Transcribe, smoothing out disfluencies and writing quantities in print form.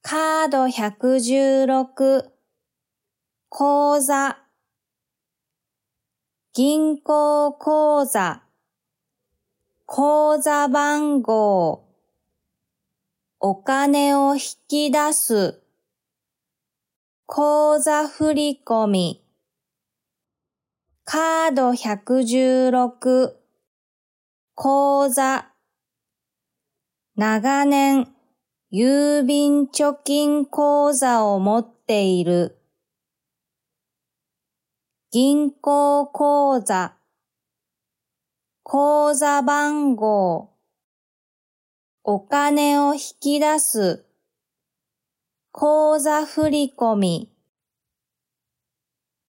カード116口座銀行口座口座番号お金を引き出す口座振込カード116口座長年郵便貯金口座を持っている銀行口座口座番号お金を引き出す口座振込